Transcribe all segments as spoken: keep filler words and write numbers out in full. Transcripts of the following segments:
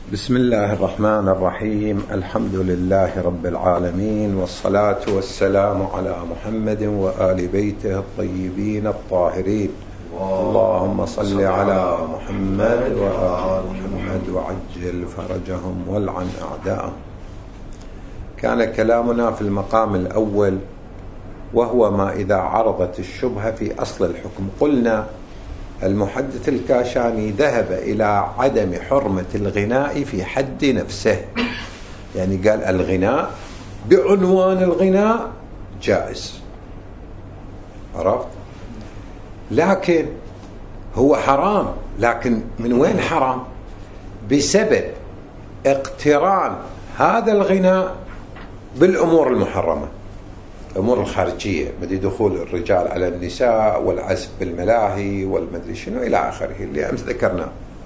بسم الله الرحمن الرحيم. الحمد لله رب العالمين، والصلاة والسلام على محمد وآل بيته الطيبين الطاهرين. اللهم صل على محمد وآل محمد وعجل فرجهم والعن أعداءهم. كان كلامنا في المقام الأول وهو ما إذا عرضت الشبهة في أصل الحكم. قلنا المحدث الكاشاني ذهب إلى عدم حرمة الغناء في حد نفسه، يعني قال الغناء بعنوان الغناء جائز، عرفت؟ لكن هو حرام. لكن من وين حرام؟ بسبب اقتران هذا الغناء بالأمور المحرمة، الأمور الخارجية، بدي دخول الرجال على النساء والعزف بالملاهي والمدري شنو إلى آخره اللي أمس ذكرناه.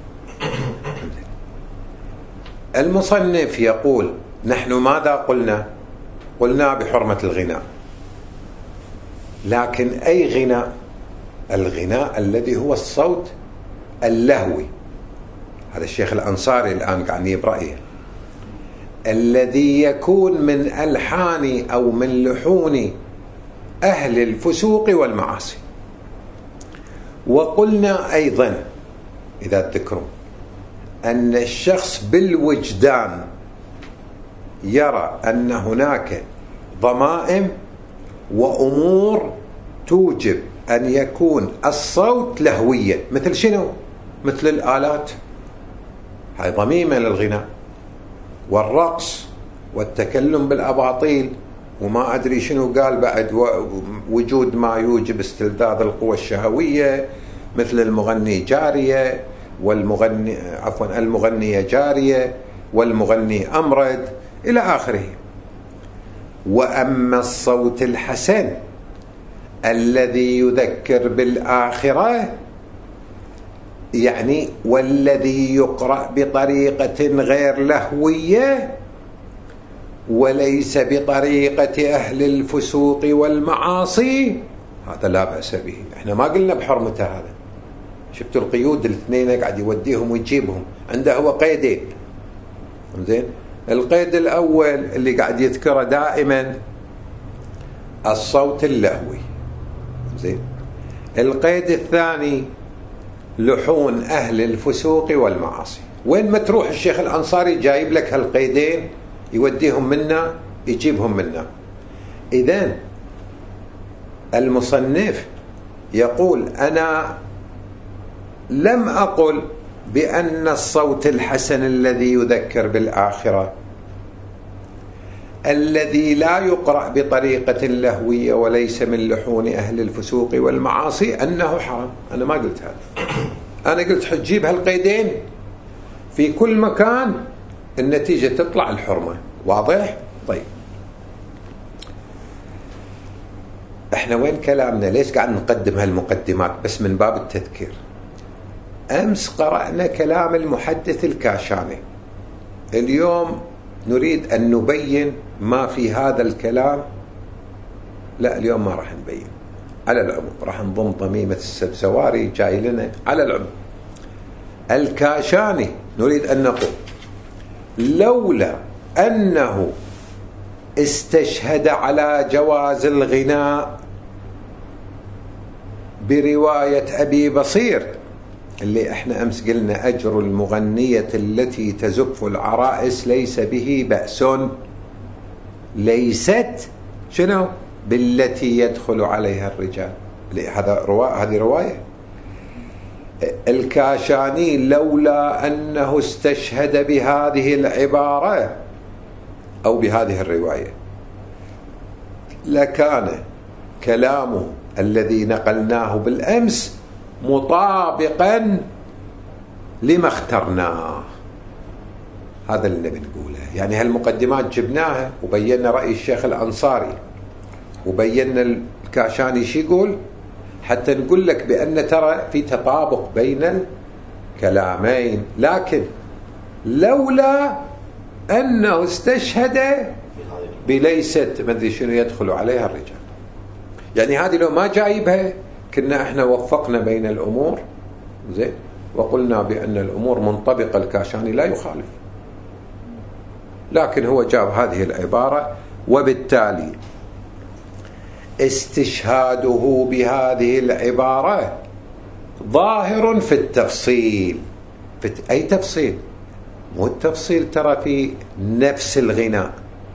المصنف يقول نحن ماذا قلنا؟ قلنا بحرمة الغناء، لكن أي غناء؟ الغناء الذي هو الصوت اللهوي. هذا الشيخ الأنصاري الآن قاعد برأيه، الذي يكون من ألحان أو من لحون أهل الفسوق والمعاصي. وقلنا أيضا إذا تذكرون أن الشخص بالوجدان يرى أن هناك ضمائم وأمور توجب أن يكون الصوت لهويا. مثل شنو؟ مثل الآلات، هاي ضميمة للغناء، والرقص والتكلم بالأباطيل وما أدري شنو قال بعد، وجود ما يوجب استلذاذ القوى الشهوية، مثل المغني جارية والمغني عفوا المغنية جارية والمغني أمرد إلى آخره. وأما الصوت الحسن الذي يذكر بالآخرة، يعني والذي يقرأ بطريقة غير لهوية وليس بطريقة أهل الفسوق والمعاصي، هذا لا بأس به. احنا ما قلنا بحرمته. هذا شفتوا القيود الاثنين قاعد يوديهم ويجيبهم، عنده هو قيدين. زين، القيد الأول اللي قاعد يذكره دائما الصوت اللهوي. زين، القيد الثاني لحون أهل الفسوق والمعاصي. وين ما تروح الشيخ الأنصاري جايب لك هالقيدين، يوديهم منا يجيبهم منا. إذن المصنف يقول أنا لم أقل بأن الصوت الحسن الذي يذكر بالآخرة الذي لا يقرأ بطريقة لهوية وليس من لحون أهل الفسوق والمعاصي أنه حرام. أنا ما قلت هذا، أنا قلت حجيب هالقيدين في كل مكان، النتيجة تطلع الحرمة. واضح؟ طيب، احنا وين كلامنا؟ ليش قاعد نقدم هالمقدمات؟ بس من باب التذكير. أمس قرأنا كلام المحدث الكاشاني، اليوم نريد أن نبين ما في هذا الكلام. لا، اليوم ما راح نبين. على العموم راح نضم ضميمة السبزواري جاي لنا. على العموم الكاشاني نريد أن نقول لولا أنه استشهد على جواز الغناء برواية أبي بصير اللي احنا أمس قلنا أجر المغنية التي تزف العرائس ليس به بأس، ليست شنو؟ بالتي يدخل عليها الرجال. هذا رواية، هذه رواية الكاشاني. لولا أنه استشهد بهذه العبارة أو بهذه الرواية لكان كلامه الذي نقلناه بالأمس مطابقا لما اخترناه. هذا اللي بنقوله. يعني هالمقدمات جبناها وبينا رأي الشيخ الأنصاري وبينا الكاشاني شي يقول، حتى نقول لك بأن ترى في تطابق بين الكلامين. لكن لولا أنه استشهد بليست مدري شنو يدخل عليها الرجال، يعني هذه لو ما جايبها كنا احنا وفقنا بين الأمور. زين، وقلنا بأن الأمور منطبقة، الكاشاني لا يخالف. لكن هو جاب هذه العبارة، وبالتالي استشهاده بهذه العبارة ظاهر في التفصيل. في أي تفصيل؟ مو التفصيل ترى في نفس الغناء،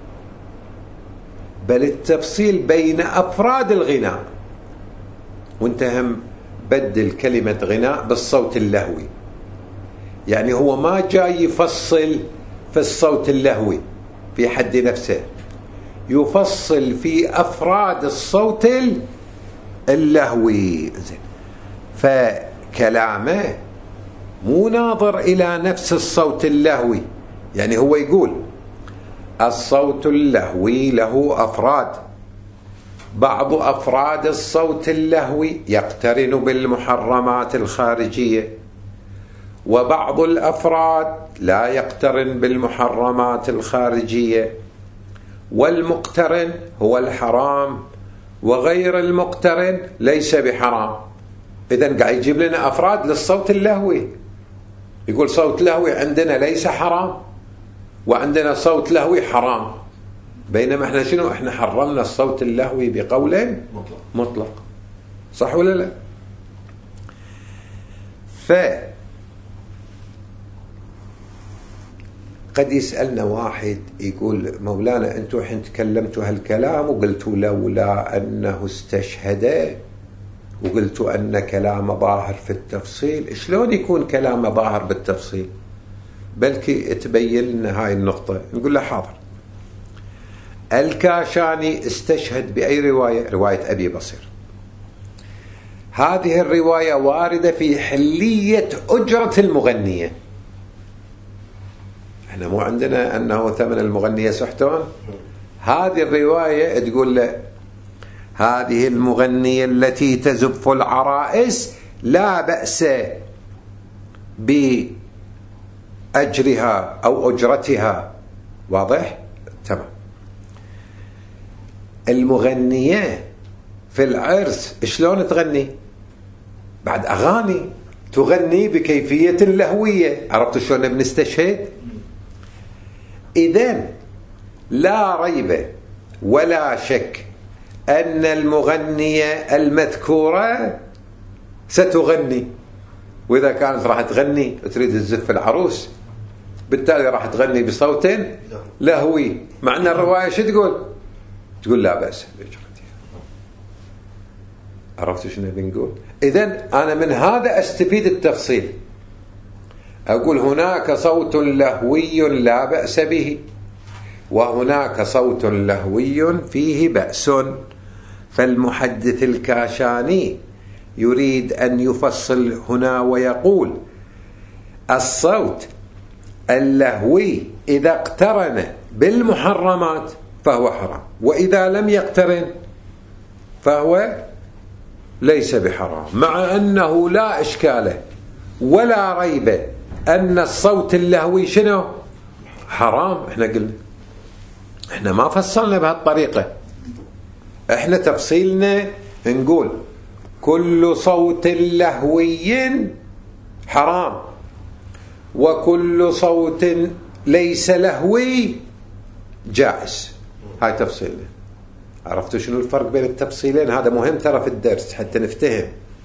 بل التفصيل بين أفراد الغناء. وانت هم بدل كلمة غناء بالصوت اللهوي، يعني هو ما جاي يفصل في الصوت اللهوي في حد نفسه، يفصل في أفراد الصوت اللهوي. فكلامه مو ناظر إلى نفس الصوت اللهوي، يعني هو يقول الصوت اللهوي له أفراد، بعض أفراد الصوت اللهوي يقترن بالمحرمات الخارجية، وبعض الأفراد لا يقترن بالمحرمات الخارجية، والمقترن هو الحرام وغير المقترن ليس بحرام. إذن قاعد يجيب لنا أفراد للصوت اللهوي، يقول صوت لهوي عندنا ليس حرام وعندنا صوت لهوي حرام، بينما احنا شنو؟ احنا حرمنا الصوت اللهوي بقول مطلق, مطلق. صح ولا لا؟ ف قد يسألنا واحد يقول مولانا انتوا حين تكلمتوا هالكلام وقلتوا لولا انه استشهد وقلتوا ان كلام ظاهر في التفصيل، شلون يكون كلام ظاهر بالتفصيل؟ بلكي تبين لنا هاي النقطة. نقول له حاضر. الكاشاني استشهد بأي رواية؟ رواية أبي بصير. هذه الرواية واردة في حلية أجرة المغنية. احنا مو عندنا أنه ثمن المغنية سحتون. هذه الرواية تقول له هذه المغنية التي تزف العرائس لا بأس بأجرها أو أجرتها. واضح؟ تمام. المغنية في العرس شلون تغني؟ بعد أغاني، تغني بكيفية لهوية. عرفت شلون بنستشهد؟ إذن لا ريب ولا شك أن المغنية المذكورة ستغني، وإذا كانت راح تغني تريد تزف العروس بالتالي راح تغني بصوت لهوي. مع أن الرواية شو تقول؟ تقول لا بأس بأجرتها. عرفت شنو بنقول؟ إذن أنا من هذا أستفيد التفصيل، أقول هناك صوت لهوي لا بأس به، وهناك صوت لهوي فيه بأس. فالمحدث الكاشاني يريد أن يفصل هنا ويقول الصوت اللهوي إذا اقترن بالمحرمات فهو حرام، وإذا لم يقترن فهو ليس بحرام، مع أنه لا إشكال ولا ريب أن الصوت اللهوي شنو؟ حرام. احنا قلنا احنا ما فصلنا بهالطريقة، احنا تفصيلنا نقول كل صوت لهوي حرام وكل صوت ليس لهوي جائز. هاي تفصيلنا. عرفتوا شنو الفرق بين التفصيلين؟ هذا مهم ترى في الدرس حتى نفتهم.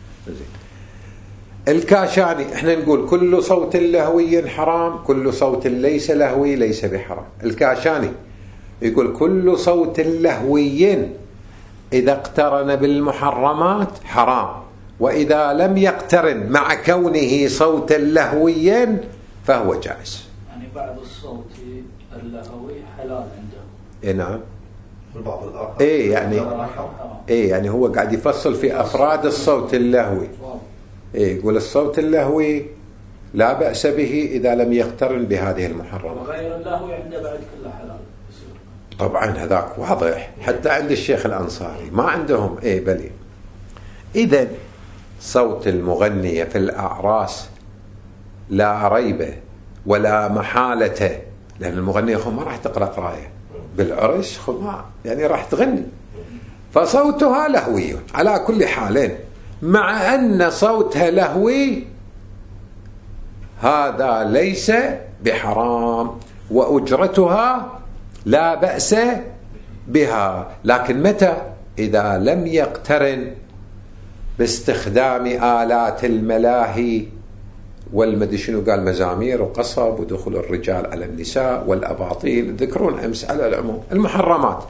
الكاشاني احنا نقول كل صوت لهوي حرام، كل صوت ليس لهوي ليس بحرام. الكاشاني يقول كل صوت لهوي إذا اقترن بالمحرمات حرام، وإذا لم يقترن مع كونه صوتا لهويا فهو جائز. يعني بعض الصوت اللهوي حلال عنده. إيه نعم. والبعض الآخر إيه يعني إيه يعني هو قاعد يفصل في أفراد الصوت اللهوي. إيه يقول الصوت اللهوي لا بأس به إذا لم يقترن بهذه المحرمات. وغير اللهوي عنده بعد كله حلال. طبعا هذاك واضح حتى عند الشيخ الأنصاري ما عندهم. إيه بلي. إذن صوت المغنية في الأعراس لا ريب ولا محالة، لأن المغنية خو ما راح تقرأ قراية بالعرس، خو ما يعني راح تغني، فصوتها لهوي على كل حال. مع أن صوتها لهوي هذا ليس بحرام، وأجرتها لا بأس بها، لكن متى؟ إذا لم يقترن باستخدام آلات الملاهي والمدري شنو، قال مزامير وقصب ودخول الرجال على النساء والأباطيل، ذكرون أمس على العموم المحرمات.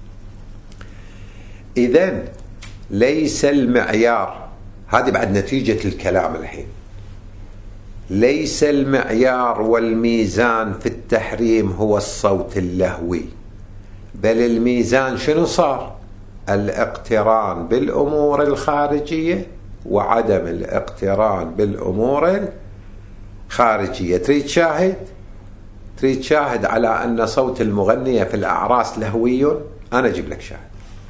إذن ليس المعيار، هذه بعد نتيجة الكلام الحين، ليس المعيار والميزان في التحريم هو الصوت اللهوي، بل الميزان شنو صار؟ الاقتران بالأمور الخارجية وعدم الاقتران بالأمور الخارجية. تريد شاهد؟ تريد شاهد على أن صوت المغنية في الأعراس لهوي؟ أنا أجيب لك شاهد.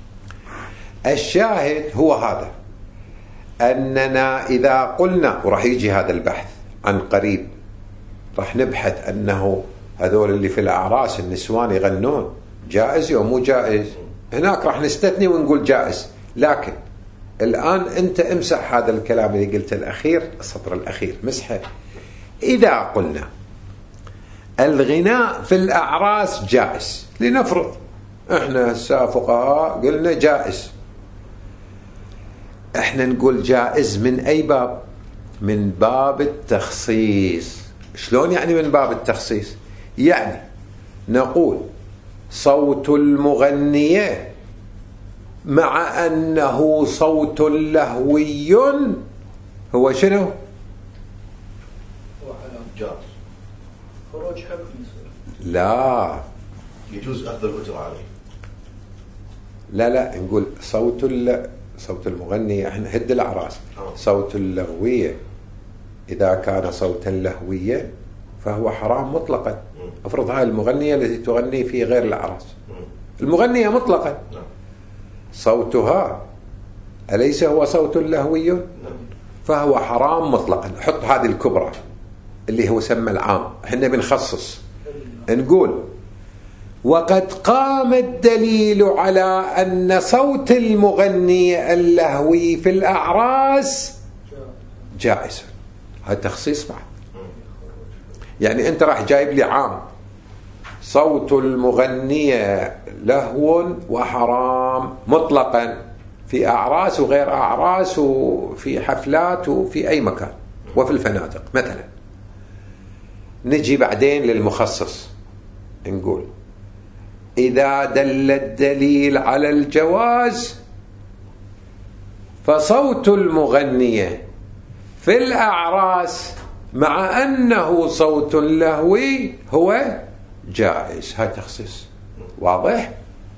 الشاهد هو هذا، أننا إذا قلنا، وراح يجي هذا البحث عن قريب، راح نبحث أنه هذول اللي في الأعراس النسوان يغنون جائز أو مو جائز، هناك راح نستثني ونقول جائز. لكن الآن أنت امسح هذا الكلام اللي قلت الأخير، السطر الأخير مسحه. إذا قلنا الغناء في الأعراس جائز، لنفرض احنا فقهاء قلنا جائز، احنا نقول جائز من أي باب؟ من باب التخصيص. شلون يعني من باب التخصيص؟ يعني نقول صوت المغنية مع أنه صوت لهوي هو شنو؟ هو حلال جائز، خروج حكم يصير. لا يجوز أخذ الأجرة عليه. لا لا نقول صوت صوت المغني، احنا هد الأعراس، صوت اللهوية إذا كان صوتا لهويا فهو حرام مطلقا. افرض هاي المغنية التي تغني في غير الأعراس، المغنية مطلقا صوتها أليس هو صوت لهوي؟ فهو حرام مطلقا. حط هذه الكبرى اللي هو سمى العام، احنا بنخصص نقول وقد قام الدليل على أن صوت المغني اللهوي في الأعراس جائز. هذا تخصيص بعد، يعني أنت راح جايب لي عام صوت المغنية لهو وحرام مطلقا في أعراس وغير أعراس وفي حفلات وفي أي مكان وفي الفنادق مثلا. نجي بعدين للمخصص نقول إذا دل الدليل على الجواز فصوت المغنية في الأعراس مع أنه صوت لهوي هو جائز. هاي تخصيص واضح.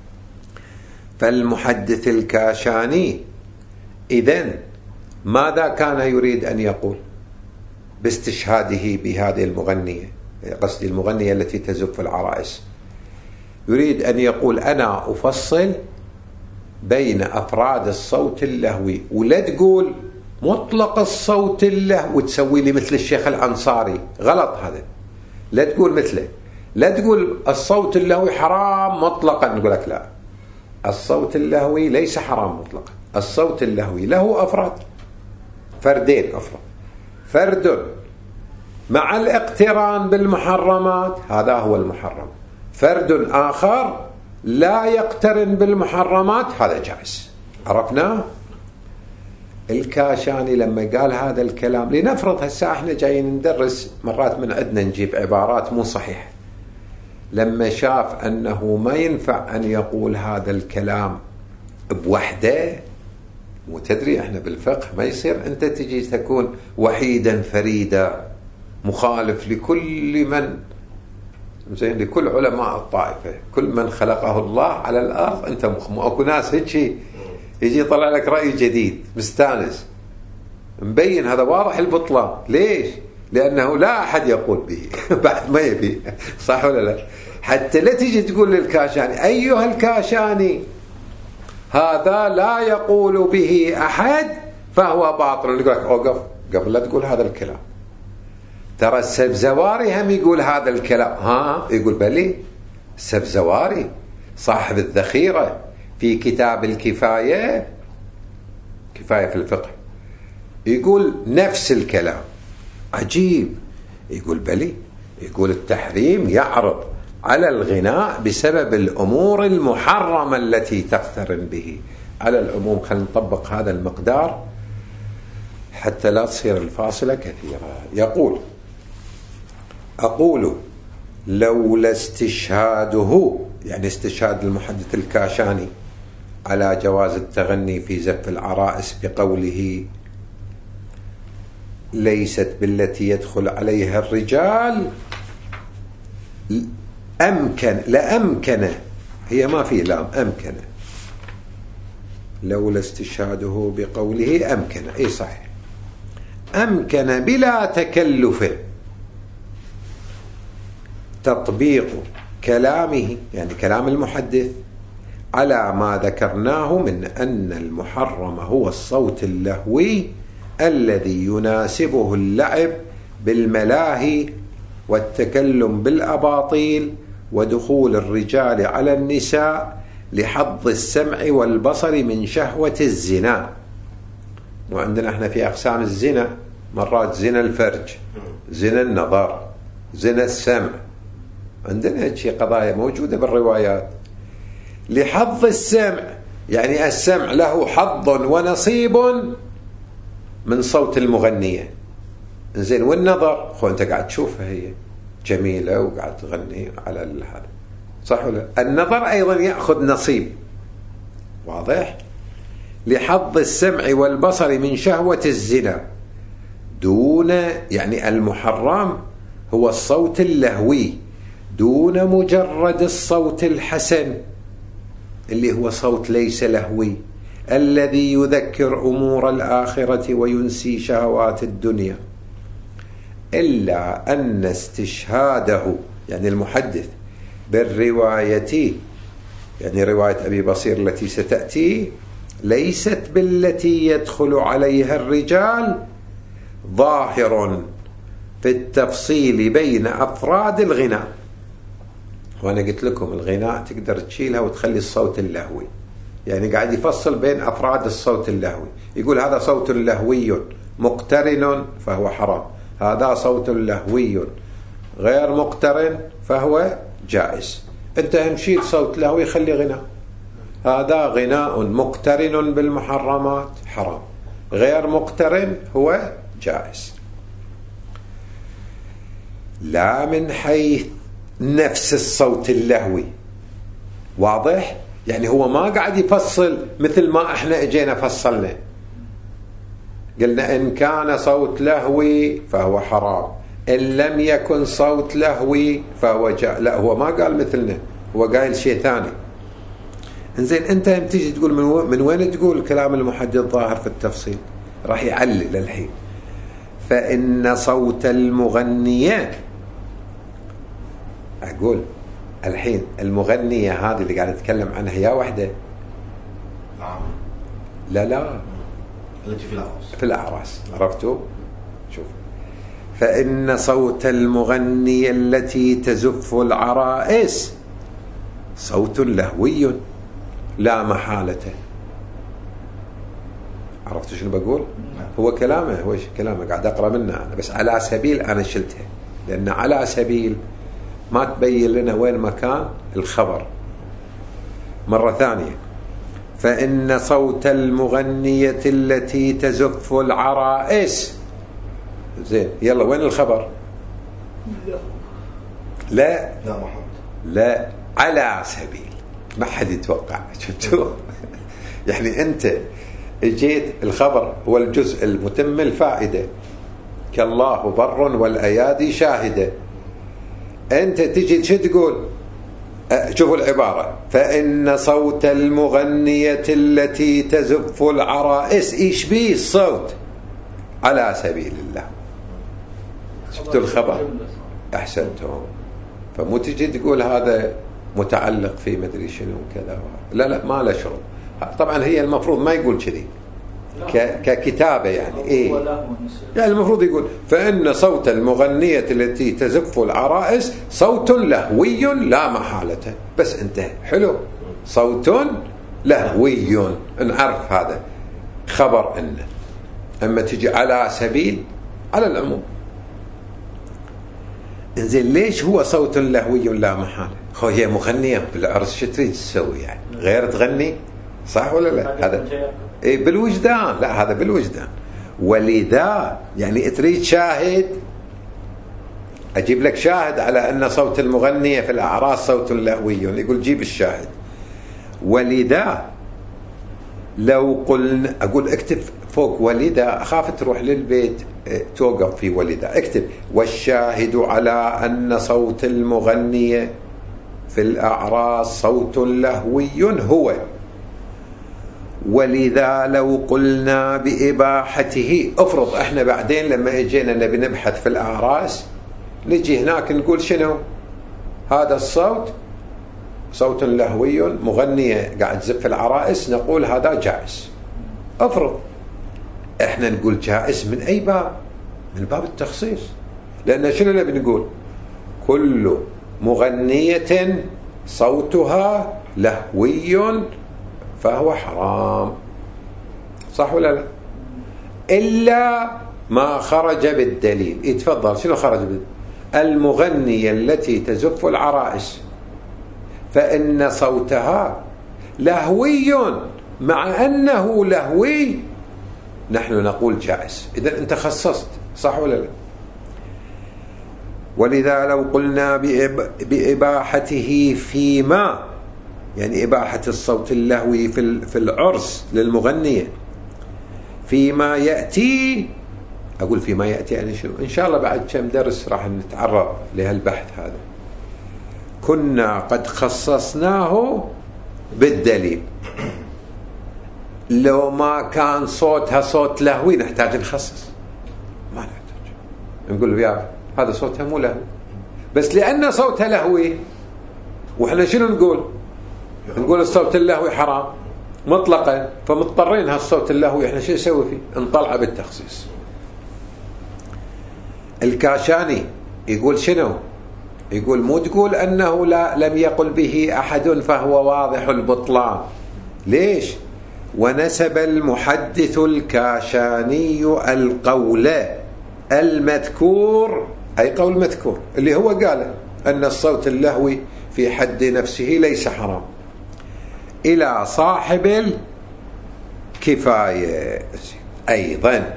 فالمحدث الكاشاني إذن ماذا كان يريد أن يقول باستشهاده بهذه المغنية، قصدي المغنية التي تزف العرائس؟ يريد أن يقول أنا أفصل بين أفراد الصوت اللهوي، ولا تقول مطلق الصوت اللهوي وتسوي لي مثل الشيخ الأنصاري، غلط هذا. لا تقول مثله، لا تقول الصوت اللهوي حرام مطلقا، نقول لك لا، الصوت اللهوي ليس حرام مطلقا. الصوت اللهوي له أفراد، فردين أفراد، فرد مع الاقتران بالمحرمات هذا هو المحرم، فرد آخر لا يقترن بالمحرمات هذا جائز. عرفنا؟ الكاشاني لما قال هذا الكلام، لنفرض هسه احنا جايين ندرس مرات من عندنا نجيب عبارات مو صحيحة، لما شاف أنه ما ينفع أن يقول هذا الكلام بوحده، وتدري احنا بالفقه ما يصير أنت تجي تكون وحيدا فريدا مخالف لكل من، زين، لكل علماء الطائفة، كل من خلقه الله على الأرض أنت مخمو. أكو ناس هيك يجي يطلع لك رأي جديد مستانس مبين هذا واضح البطلان. ليش؟ لأنه لا أحد يقول به بعد ما يبي، صح ولا لا؟ حتى لا تيجي تقول للكاشاني أيها الكاشاني هذا لا يقول به أحد فهو باطل، يقول لك أوقف قبل لا تقول هذا الكلام، ترى السبزواري هم يقول هذا الكلام. ها يقول بلي السبزواري صاحب الذخيرة في كتاب الكفاية، كفاية في الفقه، يقول نفس الكلام. عجيب. يقول بلي، يقول التحريم يعرض على الغناء بسبب الأمور المحرمة التي تقترن به. على العموم خلينا نطبق هذا المقدار حتى لا تصير الفاصلة كثيرة. يقول أقول لولا استشهاده، يعني استشهاد المحدث الكاشاني على جواز التغني في زف العرائس بقوله ليست بالتي يدخل عليها الرجال، أمكن لأمكن، هي ما في لام، أمكن، لولا استشهاده بقوله أمكن، أي صحيح، أمكن بلا تكلف تطبيق كلامه، يعني كلام المحدث، على ما ذكرناه من أن المحرم هو الصوت اللهوي الذي يناسبه اللعب بالملاهي والتكلم بالأباطيل ودخول الرجال على النساء لحظ السمع والبصر من شهوة الزنا. وعندنا احنا في أقسام الزنا مرات زنا الفرج، زنا النظر، زنا السمع، عندنا هيك قضايا موجودة بالروايات. لحظ السمع يعني السمع له حظ ونصيب من صوت المغنية، زين، والنظر خو انت قاعد تشوفها هي جميلة وقاعد تغني على الحال، صح ولا؟ النظر أيضا يأخذ نصيب، واضح؟ لحظ السمع والبصر من شهوة الزنا دون، يعني المحرم هو الصوت اللهوي دون مجرد الصوت الحسن اللي هو صوت ليس لهوي الذي يذكر أمور الآخرة وينسي شهوات الدنيا. إلا أن استشهاده، يعني المحدث، بالرواية، يعني رواية أبي بصير التي ستأتي، ليست بالتي يدخل عليها الرجال، ظاهر في التفصيل بين أفراد الغناء. وأنا قلت لكم الغناء تقدر تشيلها وتخلي الصوت اللهوي، يعني قاعد يفصل بين أفراد الصوت اللهوي، يقول هذا صوت لهوي مقترن فهو حرام، هذا صوت لهوي غير مقترن فهو جائز. أنت همشيل صوت لهوي خلي غناء، هذا غناء مقترن بالمحرمات حرام، غير مقترن هو جائز. لا من حيث نفس الصوت اللهوي، واضح؟ يعني هو ما قاعد يفصل مثل ما احنا اجينا فصلنا، قلنا إن كان صوت لهوي فهو حرام، إن لم يكن صوت لهوي فهو جاء. لا، هو ما قال مثلنا، هو قايل شيء ثاني. انزين انت هم تيجي تقول من, و... من وين تقول كلام المحدث ظاهر في التفصيل؟ راح يعلل الحين. فإن صوت المغنية، أقول الحين المغنية هذه اللي قاعد نتكلم عنها يا وحدة؟ نعم. لا لا، التي في الأعراس. في الأعراس، عرفتوا؟ شوف، فإن صوت المغنية التي تزف العرائس صوت لهوي لا محالة. عرفتوا شنو بقول؟ هو كلامه، هو كلامه قاعد أقرأ منه أنا، بس على سبيل أنا شلتها، لأن على سبيل ما تبين لنا وين مكان الخبر. مرة ثانية، فإن صوت المغنية التي تزف العرائس، زين، يلا وين الخبر؟ لا لا محمد، لا، على سبيل، ما حد يتوقع. شفتوا؟ يعني أنت اجيت الخبر هو الجزء المتم الفائدة، كالله بر والأيادي شاهدة، أنت تجي شو تقول؟ شوفوا العبارة، فإن صوت المغنية التي تزف العرائس، إيش بيه الصوت؟ على سبيل الله. شفتوا الخبر؟ أحسنتم. فمو تجي تقول هذا متعلق في مدري شنو كذا، لا لا، ما له شغل. طبعا هي المفروض ما يقول كذي ككتابة، يعني إيه؟ يعني المفروض يقول فإن صوت المغنية التي تزف العرائس صوت لهوي لا محالة، بس انتهى. حلو، صوت لهوي، نعرف هذا خبر إنه. أما تجي على سبيل، على العموم. انزين ليش هو صوت لهوي لا محالة؟ هو هي مغنية بالعرس، شو تريد تسوي يعني؟ غير تغني؟ صح ولا لا؟ هذا إيه بالوجدان، لا هذا بالوجدان. ولذا يعني تريد شاهد، أجيب لك شاهد على أن صوت المغنية في الأعراس صوت لهوي، يقول جيب الشاهد. ولذا لو قلنا، أقول اكتب فوق ولذا، أخاف تروح للبيت توقف في ولذا، اكتب والشاهد على أن صوت المغنية في الأعراس صوت لهوي هو. ولذا لو قلنا بإباحته، افرض احنا بعدين لما اجينا نبي نبحث في الأعراس نجي هناك نقول شنو هذا الصوت؟ صوت لهوي، مغنية قاعد تزف العرائس، نقول هذا جائز. افرض احنا نقول جائز من اي باب؟ من باب التخصيص، لان شنو نبي نقول؟ كل مغنية صوتها لهوي فهو حرام، صح ولا لا؟ إلا ما خرج بالدليل. يتفضل، شنو خرج بالدليل؟ المغنية التي تزف العرائس فإن صوتها لهوي، مع أنه لهوي نحن نقول جائز. إذن أنت خصصت، صح ولا لا؟ ولذا لو قلنا بإباحته فيما، يعني إباحة الصوت اللهوي في العرس للمغنية فيما يأتي، أقول فيما يأتي يعني شنو؟ إن شاء الله بعد كم درس راح نتعرض لهالبحث هذا. كنا قد خصصناه بالدليل. لو ما كان صوتها صوت لهوي نحتاج نخصص؟ ما نحتاج، نقول يا هذا صوتها مو لهوي، بس لأن صوتها لهوي وإحنا شنو نقول؟ نقول الصوت اللهوي حرام مطلقا، فمضطرين هالصوت اللهوي احنا شو نسوي فيه؟ نطلعه بالتخصيص. الكاشاني يقول شنو؟ يقول مو تقول أنه لا لم يقل به أحد فهو واضح البطلان. ليش؟ ونسب المحدث الكاشاني القول المذكور، أي قول مذكور اللي هو قال أن الصوت اللهوي في حد نفسه ليس حرام، إلى صاحب الكفاية أيضا.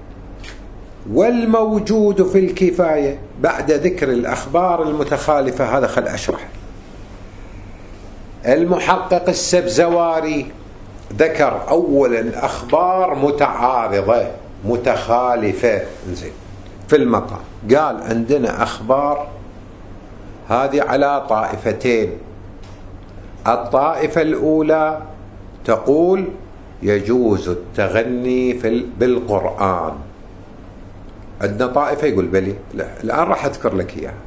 والموجود في الكفاية بعد ذكر الأخبار المتخالفة، هذا خل أشرح. المحقق السبزواري ذكر أولا أخبار متعارضة متخالفة زين في المقام، قال عندنا أخبار هذه على طائفتين. الطائفة الأولى تقول يجوز التغني في بالقرآن. عندنا طائفة يقول بلي، الآن راح أذكر لك إياها.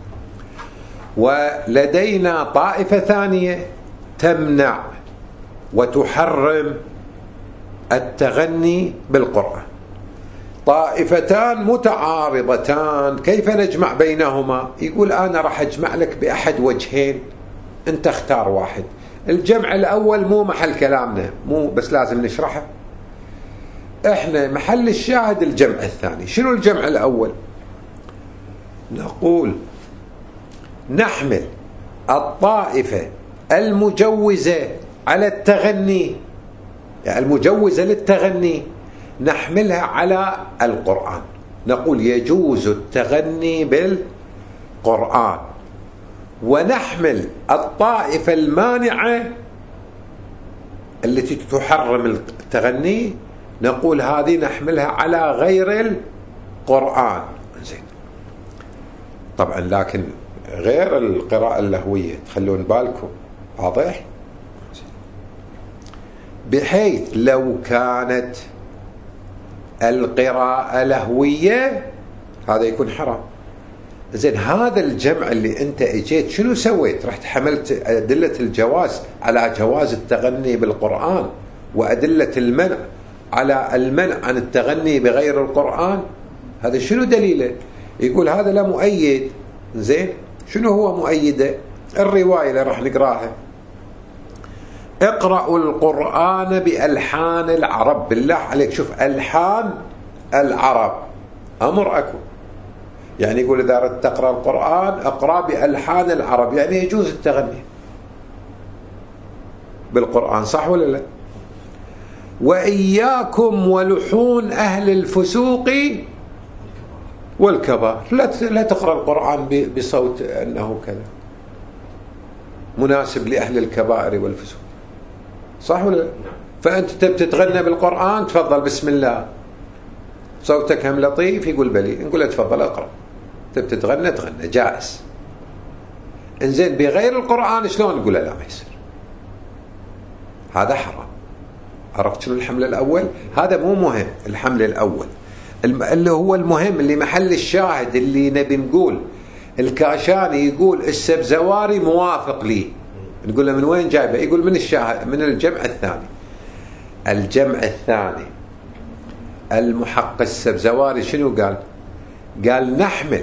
ولدينا طائفة ثانية تمنع وتحرم التغني بالقرآن. طائفتان متعارضتان، كيف نجمع بينهما؟ يقول أنا راح أجمع لك بأحد وجهين، أنت اختار واحد. الجمع الأول مو محل كلامنا، مو بس لازم نشرحه، احنا محل الشاهد الجمع الثاني. شنو الجمع الأول؟ نقول نحمل الطائفة المجوزة على التغني، يعني المجوزة للتغني نحملها على القرآن، نقول يجوز التغني بالقرآن. ونحمل الطائفة المانعة التي تحرم التغني، نقول هذه نحملها على غير القرآن. زين، طبعا لكن غير القراءة اللهوية، تخلون بالكم، واضح؟ بحيث لو كانت القراءة لهوية هذا يكون حرام. زين، هذا الجمع اللي انت اجيت شنو سويت؟ رحت حملت أدلة الجواز على جواز التغني بالقرآن، وأدلة المنع على المنع عن التغني بغير القرآن. هذا شنو دليله؟ يقول هذا لا مؤيد. زين، شنو هو مؤيده؟ الرواية اللي راح نقراها، اقرأوا القرآن بألحان العرب. بالله عليك شوف، ألحان العرب أمر أكو، يعني يقول إذا أردت تقرأ القرآن اقرأ بألحان العرب، يعني يجوز التغني بالقرآن، صح ولا لا؟ وإياكم ولحون أهل الفسوق والكبار، لا تقرأ القرآن بصوت أنه كذا مناسب لأهل الكبائر والفسوق، صح ولا لا؟ فأنت تتغنى بالقرآن تفضل بسم الله، صوتك هم لطيف يقول بلي، نقول تفضل اقرأ، تبي تتغنى تغنى جائز. انزين بغير القرآن شلون؟ نقول لا ما يصير، هذا حرام. عرفت شنو الحمل الأول؟ هذا مو مهم. الحمل الأول اللي هو المهم، اللي محل الشاهد اللي نبي نقول الكاشاني يقول السبزواري موافق لي، نقول له من وين جايبه؟ يقول من الشاهد من الجمع الثاني. الجمع الثاني المحقق السبزواري شنو قال؟ قال نحمل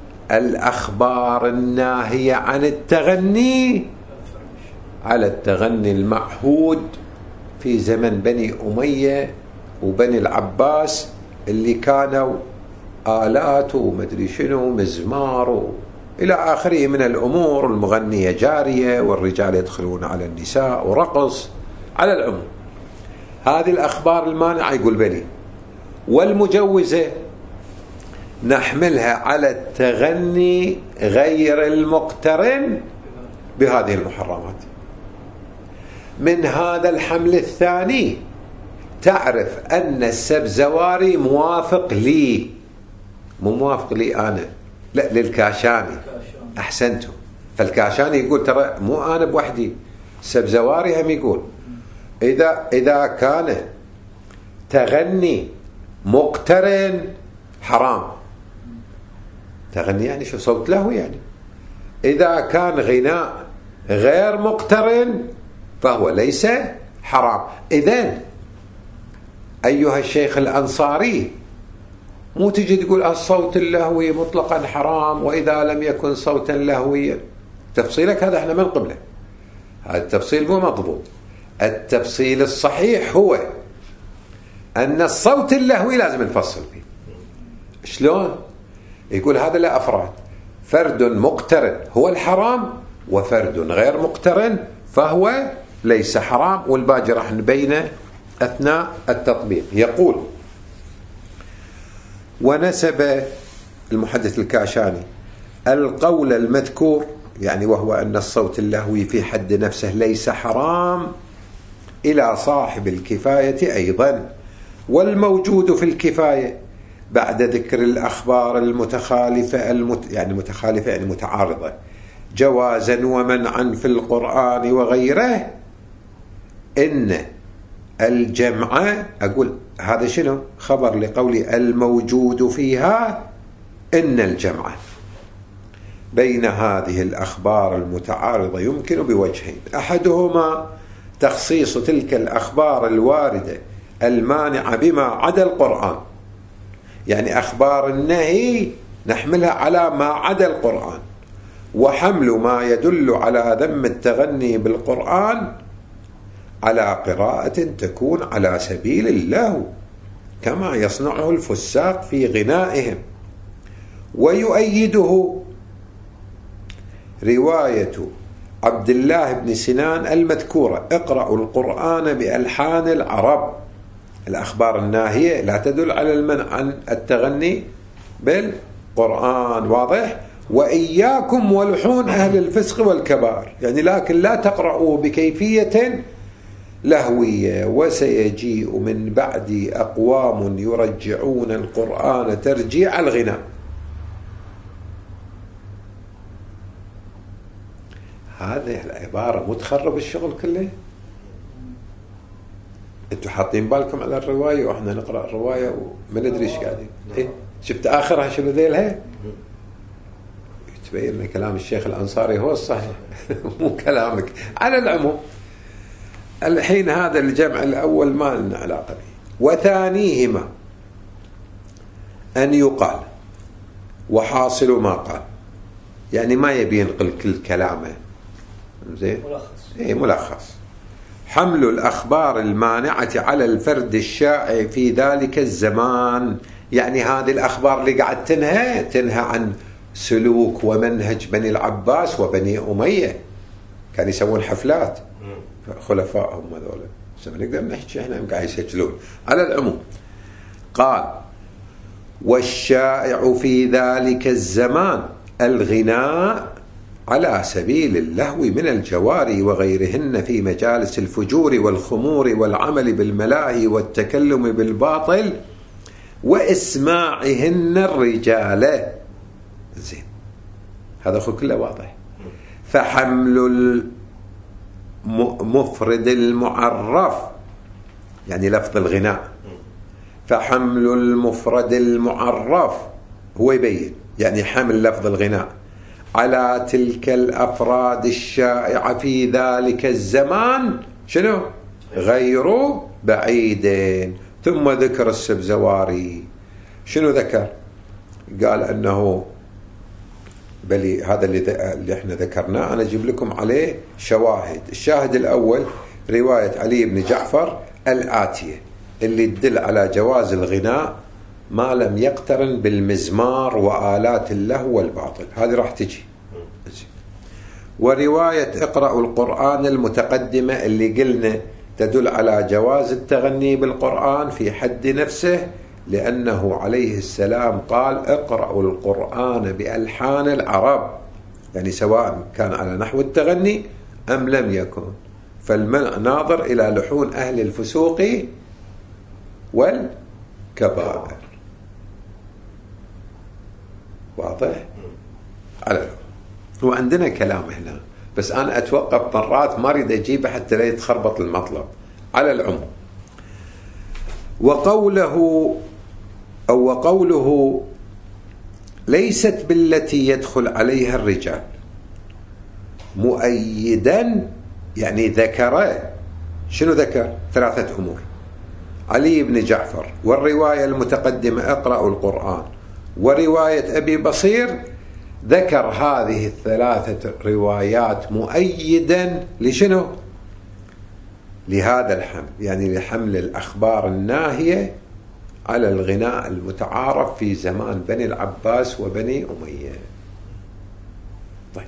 الأخبار الناهية عن التغني على التغني المعهود في زمن بني أمية وبني العباس، اللي كانوا آلات ومدري شنو مزمار إلى آخره من الأمور، المغنية جارية والرجال يدخلون على النساء ورقص، على العموم هذه الأخبار المانعة يقول بلي. والمجوزة نحملها على التغني غير المقترن بهذه المحرمات. من هذا الحمل الثاني تعرف أن السبزواري موافق لي، مو موافق لي أنا، لا للكاشاني. أحسنتم. فالكاشاني يقول ترى مو أنا بوحدي، السبزواري هم يقول إذا إذا كان تغني مقترن حرام. تغني يعني شو؟ صوت له يعني. إذا كان غناء غير مقترن فهو ليس حرام. إذن أيها الشيخ الأنصاري مو تجي تقول الصوت اللهوي مطلقا حرام وإذا لم يكن صوتا لهويا. تفصيلك هذا احنا ما نقبله، هذا التفصيل مو مضبوط. التفصيل الصحيح هو أن الصوت اللهوي لازم نفصل فيه. شلون؟ يقول هذا لا أفراد، فرد مقترن هو الحرام وفرد غير مقترن فهو ليس حرام، والباقي راح نبينه أثناء التطبيق. يقول ونسب المحدث الكاشاني القول المذكور، يعني وهو أن الصوت اللهوي في حد نفسه ليس حرام، إلى صاحب الكفاية أيضا، والموجود في الكفاية بعد ذكر الأخبار المتخالفة المت... يعني متخالفة يعني متعارضة جوازا ومنعا في القرآن وغيره، إن الجمع، أقول هذا شنو؟ خبر لقولي الموجود فيها، إن الجمع بين هذه الأخبار المتعارضة يمكن بوجهين، أحدهما تخصيص تلك الأخبار الواردة المانعة بما عدا القرآن، يعني أخبار النهي نحملها على ما عدا القرآن، وحمل ما يدل على ذم التغني بالقرآن على قراءة تكون على سبيل اللهو كما يصنعه الفساق في غنائهم. ويؤيده رواية عبد الله بن سنان المذكورة اقرأوا القرآن بألحان العرب. الأخبار الناهية لا تدل على المنع عن التغني بالقرآن، واضح؟ وإياكم ولحون أهل الفسق والكبار، يعني لكن لا تقرأوا بكيفية لهوية. وسيجيء من بعد أقوام يرجعون القرآن ترجيع الغناء. هذه العبارة متخرب الشغل كله. انتوا حاطين بالكم على الرواية واحنا نقرأ الرواية وما ندري ايش قاعدين. إيه؟ شفت آخرها شنو ذيلها؟ تبين كلام الشيخ الأنصاري هو الصحيح مو كلامك. على العموم الحين هذا الجمع الأول ما لنا علاقة به. وثانيهما أن يقال وحاصل ما قال، يعني ما يبي ينقل كل كلامه، زين؟ ملخص. إيه ملخص. حمل الأخبار المانعة على الفرد الشائع في ذلك الزمان، يعني هذه الأخبار اللي قاعد تنهى تنهى عن سلوك ومنهج بني العباس وبني أمية. كانوا يسوون حفلات خلفائهم هذول، نقدر نحكي احنا قاعد يسجلون. على العموم قال: والشائع في ذلك الزمان الغناء على سبيل اللهو من الجواري وغيرهن في مجالس الفجور والخمور والعمل بالملاهي والتكلم بالباطل وإسماعهن الرجال. زين، هذا أخو كله واضح. فحمل المفرد المعرف يعني لفظ الغناء، فحمل المفرد المعرف هو يبين يعني حمل لفظ الغناء على تلك الأفراد الشائعة في ذلك الزمان شنو؟ غير بعيد. ثم ذكر السبزواري شنو ذكر؟ قال أنه بلي هذا اللي, اللي احنا ذكرناه أنا أجيب لكم عليه شواهد. الشاهد الأول رواية علي بن جعفر الآتية اللي تدل على جواز الغناء ما لم يقترن بالمزمار وآلات اللهو والباطل، هذه راح تجي. ورواية اقرأوا القرآن المتقدمة اللي قلنا تدل على جواز التغني بالقرآن في حد نفسه، لأنه عليه السلام قال اقرأوا القرآن بألحان العرب، يعني سواء كان على نحو التغني أم لم يكن، فالمنع ناظر إلى لحون أهل الفسوق والكبائر. واضح؟ على هو عندنا كلام هنا بس أنا أتوقف مرات ما أريد أجيبه حتى لا يتخربط المطلب. على العموم وقوله أو وقوله ليست بالتي يدخل عليها الرجال مؤيدا يعني ذكر شنو ذكر؟ ثلاثة أمور: علي بن جعفر، والرواية المتقدمة اقرأوا القرآن، ورواية أبي بصير. ذكر هذه الثلاثة روايات مؤيدا لشنو؟ لهذا الحمل، يعني لحمل الأخبار الناهية على الغناء المتعارف في زمان بني العباس وبني أمية. طيب،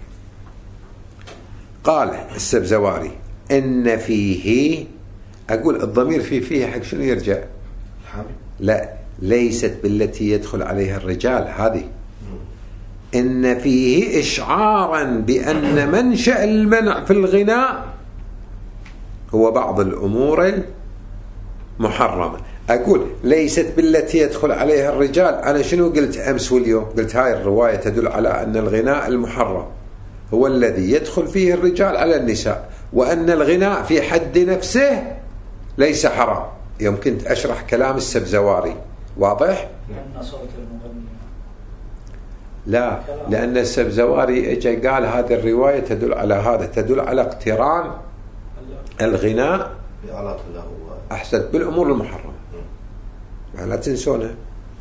قال السبزواري إن فيه، أقول الضمير فيه فيه حق شنو يرجع؟ لا، ليست بالتي يدخل عليها الرجال، هذه إن فيه إشعارا بأن منشأ المنع في الغناء هو بعض الأمور المحرمة. أقول ليست بالتي يدخل عليها الرجال، أنا شنو قلت أمس واليوم؟ قلت هاي الرواية تدل على أن الغناء المحرم هو الذي يدخل فيه الرجال على النساء، وأن الغناء في حد نفسه ليس حرام. يمكن أشرح كلام السبزواري. واضح؟ لأن صوت المغني لا، لأن السبزواري اجى قال هذه الرواية تدل على هذا، تدل على اقتران الغناء بآلات اللهو أحسن بالأمور المحرمة، لا تنسونها.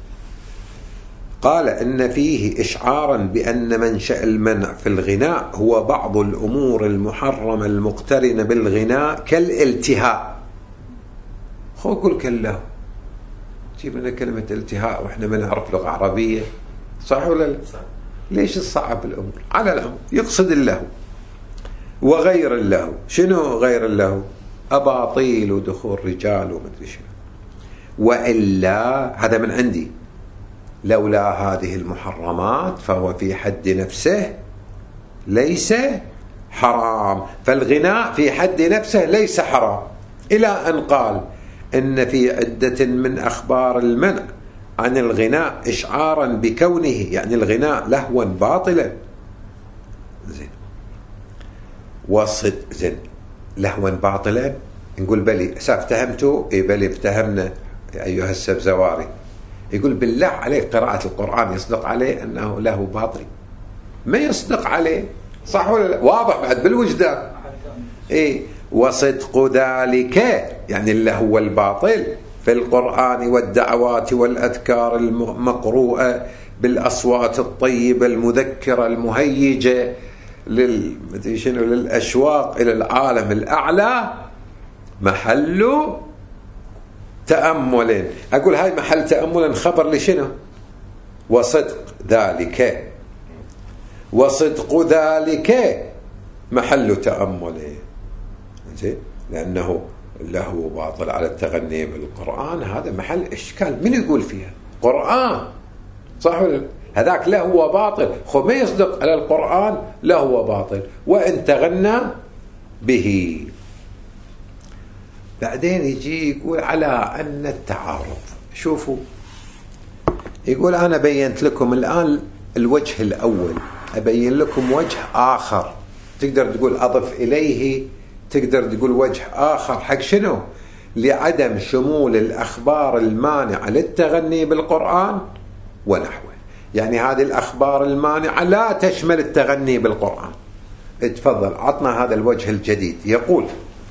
قال إن فيه إشعارا بأن منشأ المنع في الغناء هو بعض الأمور المحرمة المقترنة بالغناء كالالتهاء. خو قل كله جيب لنا كلمة التهاء وإحنا ما نعرف لغة عربية، صح ولا لا؟ صح. ليش الصعب الأمور؟ على العموم يقصد اللهو وغير اللهو. شنو غير اللهو؟ أباطيل ودخول رجال ومدري شنو. وإلا هذا من عندي، لولا هذه المحرمات فهو في حد نفسه ليس حرام. فالغناء في حد نفسه ليس حرام، إلى أن قال إن في عدة من أخبار المنع عن الغناء إشعارا بكونه يعني الغناء لهوا باطلا. زين، وصد زين لهوا باطلا، نقول بلي سافتهمتوا؟ إيه بلي افتهمنا أيها السبزواري. يقول بالله عليك قراءة القرآن يصدق عليه أنه له باطل؟ ما يصدق عليه، صح ولا لا؟ واضح بعد بالوجدان. إيه، وصدق ذلك يعني اللهو الباطل في القرآن والدعوات والأذكار المقروءة بالأصوات الطيبة المذكرة المهيجة لل... شنو للأشواق إلى العالم الأعلى محل تأمل. أقول هاي محل تأمل، خبر لشنو؟ وصدق ذلك، وصدق ذلك محل تأمل. زين، لأنه له باطل على التغني بالقرآن، هذا محل إشكال. من يقول فيها؟ قرآن، صح ولا؟ هذاك له هو باطل، خو ما يصدق على القرآن له هو باطل وإن تغنى به. بعدين يجي يقول على أن التعارض. شوفوا، يقول أنا بينت لكم الآن الوجه الأول، أبين لكم وجه آخر. تقدر تقول أضف إليه، تقدر تقول وجه آخر. حق شنو؟ لعدم شمول الأخبار المانعة للتغني بالقرآن ونحوه. يعني هذه الأخبار المانعة لا تشمل التغني بالقرآن. اتفضل، عطنا هذا الوجه الجديد. يقول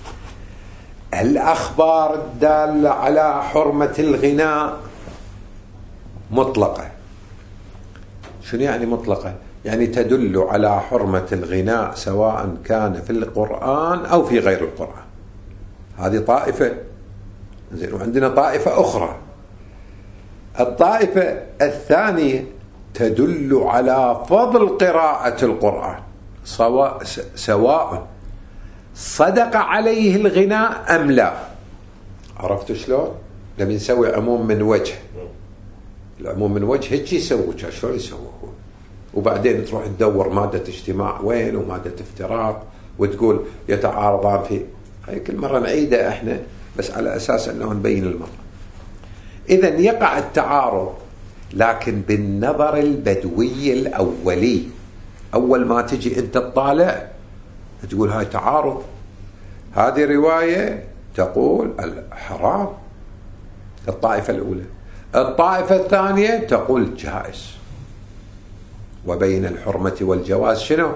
الأخبار الدالة على حرمة الغناء مطلقة. شنو يعني مطلقة؟ يعني تدل على حرمة الغناء سواء كان في القرآن أو في غير القرآن. هذه طائفة. زين، وعندنا طائفة أخرى، الطائفة الثانية تدل على فضل قراءة القرآن سواء سواء صدق عليه الغناء أم لا. عرفتوا شلون؟ لما نسوي عموم من وجه، العموم من وجه هيك يسووا، شلون يسووه؟ وبعدين تروح تدور مادة اجتماع وين ومادة افتراق وتقول يتعارضان في. هاي كل مرة نعيدها احنا بس على أساس أنه نبين المرة. إذن يقع التعارض لكن بالنظر البدوي الأولي. أول ما تجي أنت تطالع تقول هاي تعارض. هذه رواية تقول الحرام، الطائفة الأولى. الطائفة الثانية تقول جائز. وبين الحرمة والجواز شنو؟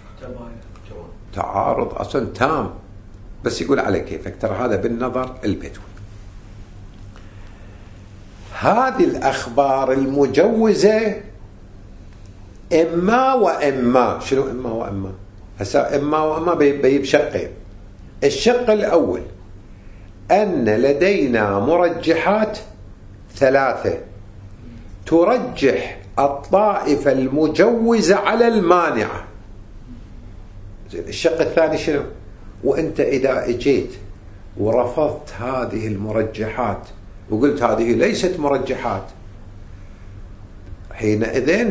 تعارض أصلا تام. بس يقول على كيفك، ترى هذا بالنظر البدوي. هذه الأخبار المجوزة إما وإما. شنو إما وإما؟ هسا إما وإما بيجيب شقين. الشق الأول أن لدينا مرجحات ثلاثة ترجح الطائفة المجوزة على المانعة. الشق الثاني شنو؟ وأنت إذا اجيت ورفضت هذه المرجحات وقلت هذه ليست مرجحات، حينئذ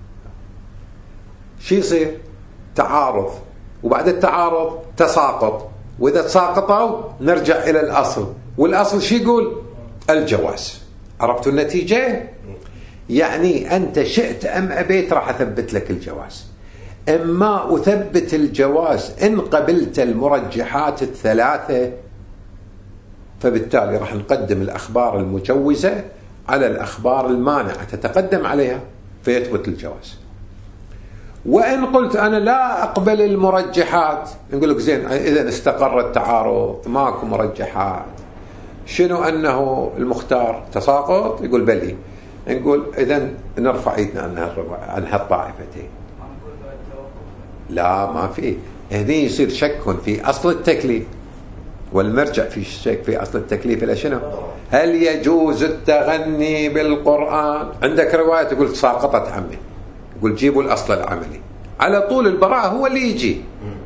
شو يصير؟ تعارض، وبعد التعارض تساقط، وإذا تساقطوا نرجع إلى الأصل، والأصل شو يقول؟ الجواز. عرفتوا النتيجة؟ يعني أنت شئت أم أبيت راح أثبت لك الجواز. إما أثبت الجواز إن قبلت المرجحات الثلاثة، فبالتالي راح نقدم الأخبار المجوزة على الأخبار المانعة، تتقدم عليها فيثبت الجواز. وإن قلت أنا لا أقبل المرجحات، نقول لك زين، إذا استقر التعارض ماكو مرجحات، شنو أنه المختار تساقط؟ يقول بلي. نقول إذن نرفع ايدنا عن هالطائفتين. لا، ما في. هني يصير شك في أصل التكليف، والمرجع في شك في أصل التكليف إلى شنو؟ هل يجوز التغني بالقرآن؟ عندك رواية تقول تساقطت عمي، يقول جيبوا الأصل العملي على طول. البراءة هو اللي يجي،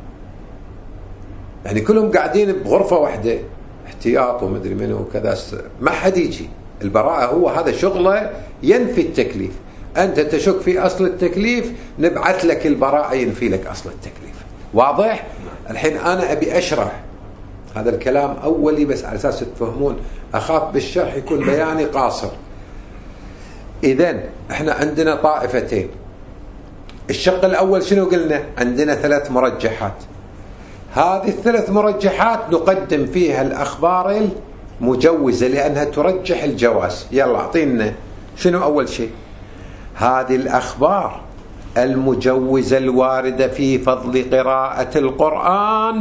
يعني كلهم قاعدين بغرفة واحدة احتياط ومدري منه وكذا، ما حد يجي. البراءة هو هذا شغله ينفي التكليف. أنت تشك في أصل التكليف، نبعث لك البراءة ينفي لك أصل التكليف. واضح؟ الحين أنا أبي أشرح هذا الكلام أولي بس على أساس تفهمون. أخاف بالشرح يكون بياني قاصر. إذن إحنا عندنا طائفتين. الشق الأول شنو قلنا؟ عندنا ثلاث مرجحات. هذه الثلاث مرجحات نقدم فيها الأخبار المجوزة لأنها ترجح الجواز. يلا أعطينا شنو أول شيء؟ هذه الأخبار المجوزة الواردة في فضل قراءة القرآن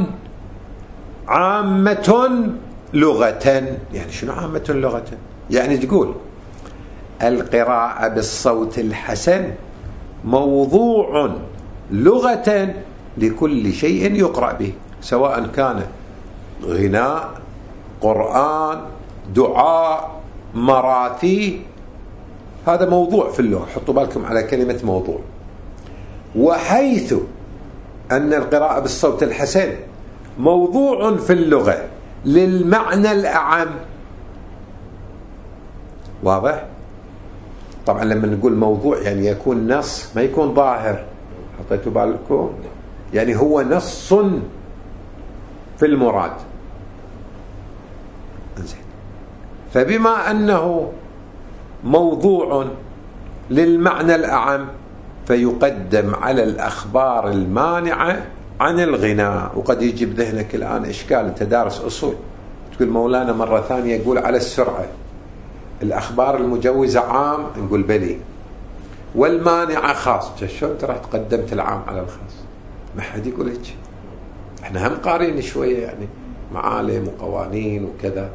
عامة لغة. يعني شنو عامة لغة؟ يعني تقول القراءة بالصوت الحسن موضوع لغة لكل شيء يقرأ به، سواء كان غناء، قرآن، دعاء، مراثي، هذا موضوع في اللغة، حطوا بالكم على كلمة موضوع. وحيث أن القراءة بالصوت الحسن موضوع في اللغة للمعنى الأعم، واضح؟ طبعا لما نقول موضوع يعني يكون نص، ما يكون ظاهر، حطيتوا بالكم؟ يعني هو نص في المراد. زين. فبما أنه موضوع للمعنى الأعم فيقدم على الأخبار المانعة عن الغناء. وقد يجي بذهنك الآن إشكال، أنت دارس أصول، تقول مولانا مرة ثانية يقول على السرعة، الأخبار المجوزة عام، نقول بلي، والمانعة خاص. شلون أنت راح قدمت العام على الخاص؟ ما حد يقول هيك. احنا هم قارين شوية يعني معالم وقوانين وكذا،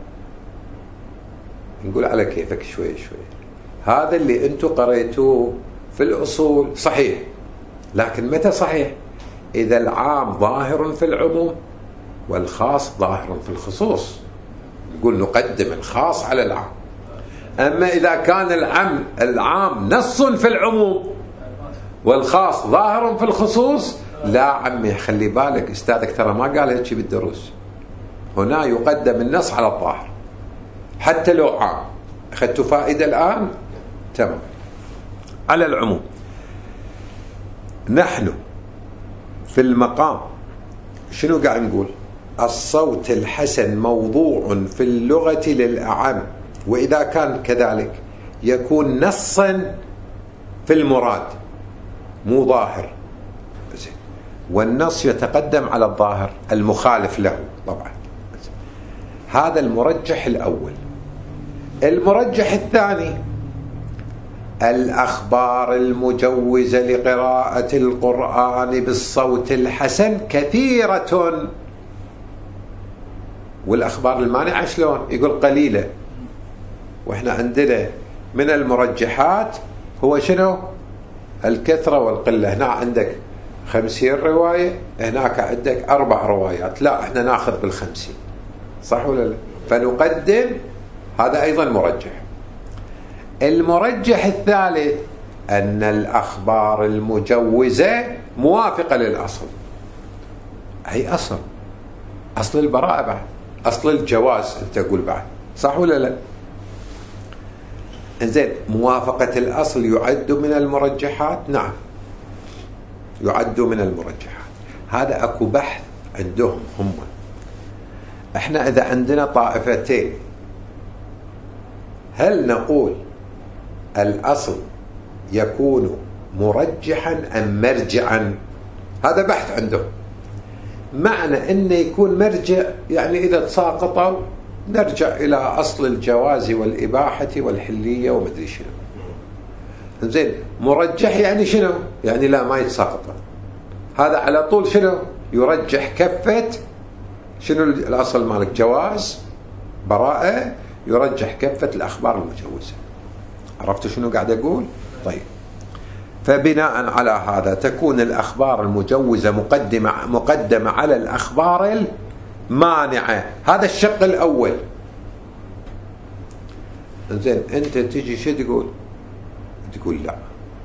نقول على كيفك شوية شوية. هذا اللي انتم قريتوه في الأصول صحيح، لكن متى صحيح؟ إذا العام ظاهر في العموم والخاص ظاهر في الخصوص، نقول نقدم الخاص على العام. أما إذا كان العام العام نص في العموم والخاص ظاهر في الخصوص، لا عمي خلي بالك، أستاذك ترى ما قال هيك بالدروس. هنا يقدم النص على الظاهر حتى لو عام. أخذتوا فائدة الآن؟ تمام. على العموم نحن في المقام شنو قاعد نقول؟ الصوت الحسن موضوع في اللغة للأعم، وإذا كان كذلك يكون نصا في المراد مو ظاهر. والنص يتقدم على الظاهر المخالف له طبعا. هذا المرجح الأول. المرجح الثاني: الأخبار المجوزة لقراءة القرآن بالصوت الحسن كثيرة، والأخبار المانعة شلون؟ يقول قليلة. وإحنا عندنا من المرجحات هو شنو؟ الكثرة والقلة. هنا عندك خمسين رواية، هناك عندك أربع روايات، لا إحنا ناخذ بالخمسين، صح ولا لا؟ فنقدم هذا أيضا مرجح. المرجح الثالث أن الأخبار المجوزة موافقة للأصل. أي أصل؟ أصل البراءة بعد، أصل الجواز أنت تقول بعد، صح ولا لا؟ إنزين، موافقة الأصل يعد من المرجحات؟ نعم يعد من المرجحات. هذا أكو بحث عندهم هم. إحنا إذا عندنا طائفتين، هل نقول الأصل يكون مرجحا أم مرجعا؟ هذا بحث عندهم. معنى أنه يكون مرجع يعني إذا تساقطوا نرجع إلى أصل الجواز والإباحة والحلية ومدري شنو. زين، مرجح يعني شنو؟ يعني لا ما يتساقطوا. هذا على طول شنو؟ يرجح كفة شنو الأصل مالك؟ جواز، براءة، يرجح كفة الأخبار المجوزة. عرفتوا شنو قاعد أقول؟ طيب، فبناء على هذا تكون الأخبار المجوزة مقدمة مقدمة على الأخبار المانعة. هذا الشق الأول. زين، أنت تجي شو تقول؟ تقول لا.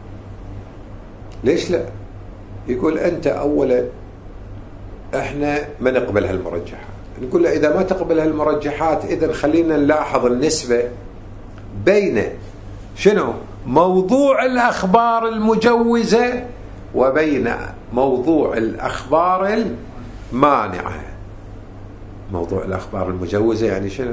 ليش لا؟ يقول أنت أولا إحنا ما نقبل هالمرجحات. نقول له إذا ما تقبل هالمرجحات إذن خلينا نلاحظ النسبة بين شنو؟ موضوع الأخبار المجوزة وبين موضوع الأخبار المانعة. موضوع الأخبار المجوزة يعني شنو؟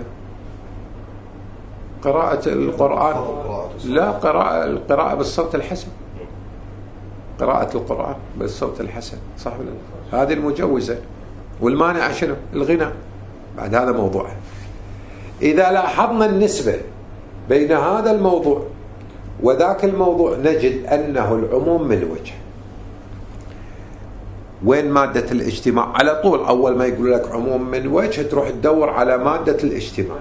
قراءة القرآن، لا قراءة القراءة بالصوت الحسن، قراءة القرآن بالصوت الحسن، صح ولا لا؟ هذه المجوزة. والمانعة شنو؟ الغناء. بعد هذا موضوع. إذا لاحظنا النسبة بين هذا الموضوع وذاك الموضوع نجد أنه العموم من وجه. وين مادة الاجتماع؟ على طول أول ما يقول لك عموم من وجه تروح تدور على مادة الاجتماع.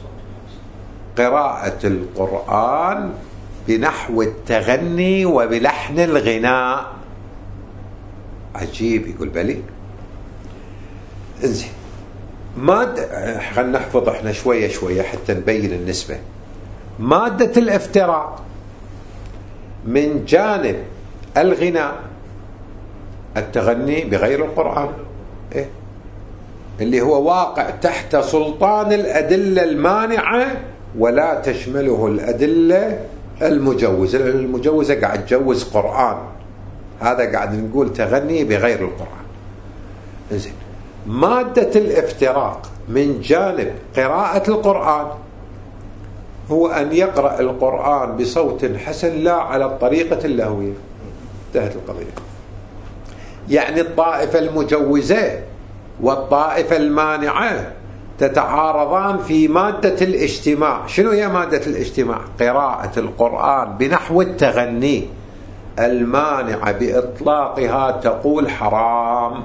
قراءة القرآن بنحو التغني وبلحن الغناء. عجيب. يقول بلي. انزين، مادة، خلينا نحفظ احنا شوية شوية حتى نبين النسبة. مادة الافتراق من جانب الغناء التغني بغير القرآن، إيه؟ اللي هو واقع تحت سلطان الأدلة المانعة ولا تشمله الأدلة المجوزة. المجوزة قاعد تجوز قرآن، هذا قاعد نقول تغني بغير القرآن. إنزين، مادة الافتراق من جانب قراءة القرآن هو أن يقرأ القرآن بصوت حسن لا على الطريقة اللهوية. انتهت القضية. يعني الطائفة المجوزة والطائفة المانعة تتعارضان في مادة الاجتماع. شنو هي مادة الاجتماع؟ قراءة القرآن بنحو التغني. المانعة بإطلاقها تقول حرام،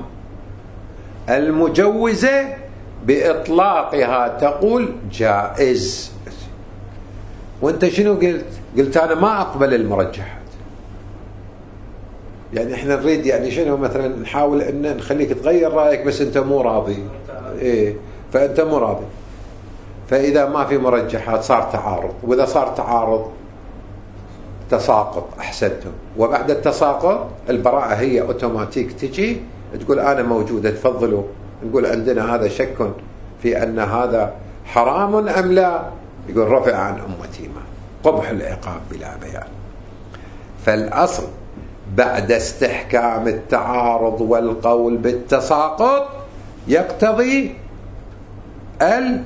المجوزة بإطلاقها تقول جائز. وانت شنو قلت؟ قلت أنا ما أقبل المرجحات. يعني احنا نريد يعني شنو مثلا نحاول ان نخليك تغير رأيك بس انت مو راضي. ايه، فانت مو راضي. فاذا ما في مرجحات صار تعارض، واذا صار تعارض تساقط. احسنتم. وبعد التساقط البراءة هي اوتوماتيك تجي تقول انا موجودة، تفضلوا. نقول عندنا هذا شك في ان هذا حرام ام لا، يقول رفع عن امتي ما قبح العقاب بلا بيان. فالاصل بعد استحكام التعارض والقول بالتساقط يقتضي ال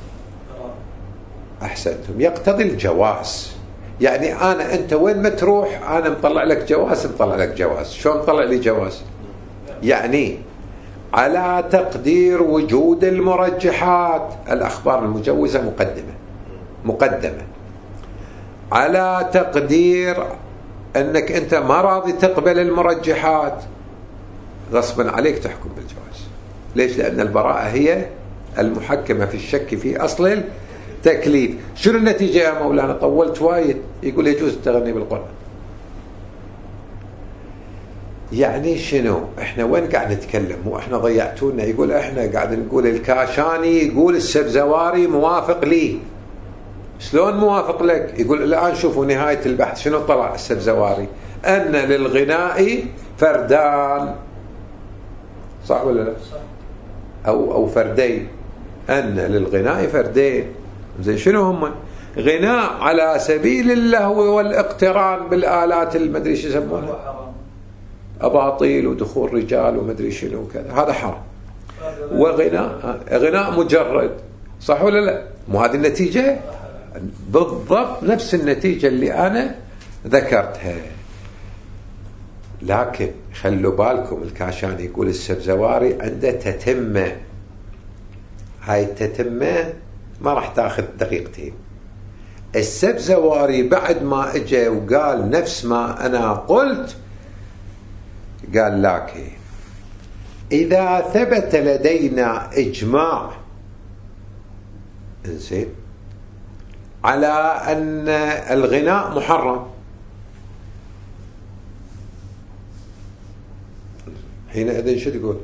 أحسنتم يقتضي الجواز. يعني أنا أنت وين ما تروح أنا مطلع لك جواز، مطلع لك جواز. شو مطلع لي جواز؟ يعني على تقدير وجود المرجحات. الأخبار المجوزة مقدمة مقدمة على تقدير أنك أنت ما راضي تقبل المرجحات، غصبا عليك تحكم بالجواز. ليش؟ لأن البراءة هي المحكمة في الشك في أصل التكليف. شنو النتيجة يا مولانا؟ طولت وايد. يقول يجوز التغني بالقرآن. يعني شنو؟ احنا وين قاعد نتكلم؟ واحنا ضيعتونا. يقول احنا قاعد نقول الكاشاني يقول السبزواري موافق لي. شلون موافق لك؟ يقول الآن شوفوا نهاية البحث شنو طلع السبزواري؟ أن للغناء فردان، صح ولا لا؟ أو أو فردين. أن للغناء فردين. زين شنو هم؟ غناء على سبيل اللهو والاقتران بالآلات المدري شو يسمونها، أباطيل ودخول رجال ومدري شنو وكذا، هذا حرام. وغناء غناء مجرد، صح ولا لا؟ مو هذه النتيجة؟ بالضبط نفس النتيجة اللي أنا ذكرتها. لكن خلوا بالكم الكاشاني يقول السبزواري عنده تتمة. هاي التتمة ما راح تاخذ دقيقتين. السبزواري بعد ما اجى وقال نفس ما أنا قلت، قال لكن إذا ثبت لدينا إجماع إنزين على أن الغناء محرم، حينئذ شو تقول؟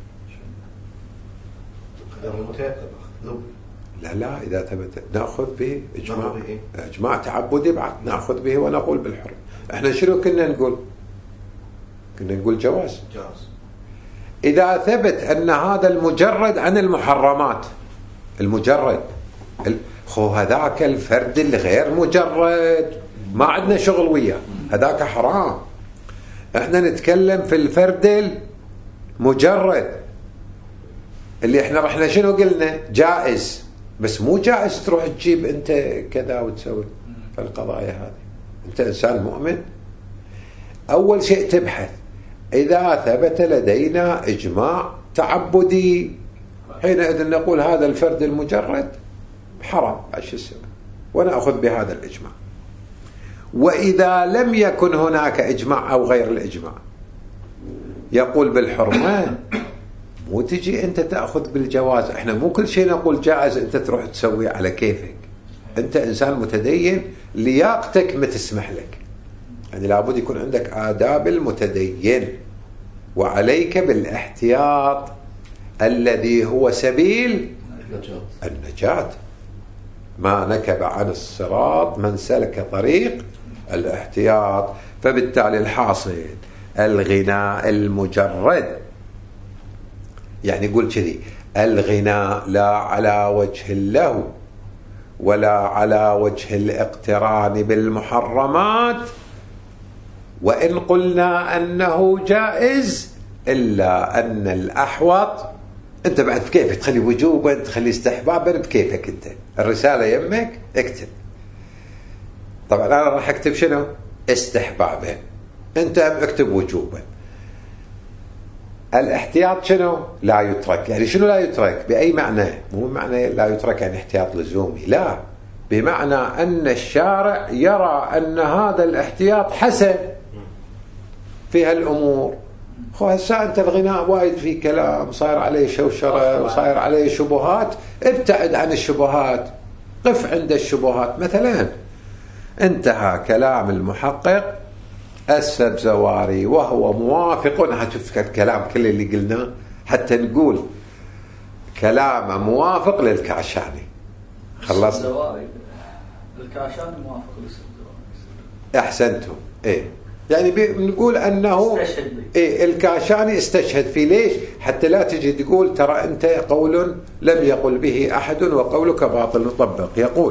لا لا، إذا ثبت نأخذ به إجماع إجماع تعبدي بعد نأخذ به ونقول بالحرم. إحنا شنو كنا نقول؟ كنا نقول جواز. جواز إذا ثبت أن هذا المجرد عن المحرمات. المجرد خو هذاك الفرد الغير مجرد ما عندنا شغل وياه، هذاك حرام. احنا نتكلم في الفرد المجرد اللي احنا رحنا شنو قلنا؟ جائز. بس مو جائز تروح تجيب انت كذا وتسوي في القضايا هذه. انت انسان مؤمن. اول شيء تبحث اذا ثبت لدينا اجماع تعبدي، حينئذ نقول هذا الفرد المجرد حرام عش السبب ونأخذ بهذا الإجماع. وإذا لم يكن هناك إجماع أو غير الإجماع يقول بالحرمة، مو تجي أنت تأخذ بالجواز. إحنا مو كل شيء نقول جائز أنت تروح تسوي على كيفك. أنت إنسان متدين، لياقتك ما تسمح لك. يعني لابد يكون عندك آداب المتدين، وعليك بالاحتياط الذي هو سبيل النجاة. النجاة. ما نكب عن الصراط من سلك طريق الاحتياط. فبالتالي الحاصل الغناء المجرد، يعني يقول كذي: الغناء لا على وجه اللهو ولا على وجه الاقتران بالمحرمات، وإن قلنا أنه جائز، إلا أن الأحوط أنت بعد كيفك تخلي وجوبا تخلي استحبابا بكيفك أنت. الرسالة يمك اكتب. طبعا أنا راح أكتب شنو؟ استحبابا. أنت اكتب وجوبا. الاحتياط شنو؟ لا يترك. يعني شنو لا يترك؟ بأي معنى؟ مو معنى لا يترك يعني احتياط لزومي، لا، بمعنى أن الشارع يرى أن هذا الاحتياط حسن في هالأمور. خو هسه أنت الغناء وايد في كلام، صاير عليه شوشرة وصاير عليه شبهات، ابتعد عن الشبهات، قف عند الشبهات. مثلا انتهى كلام المحقق السبزواري وهو موافق، هتشوف الكلام كل اللي قلناه حتى نقول كلام موافق للكاشاني. خلص الكاشاني موافق للسبزواري. احسنتم. ايه يعني بنقول انه إيه الكاشاني استشهد فيه. ليش؟ حتى لا تجي تقول ترى انت قول لم يقل به احد وقولك باطل. نطبق. يقول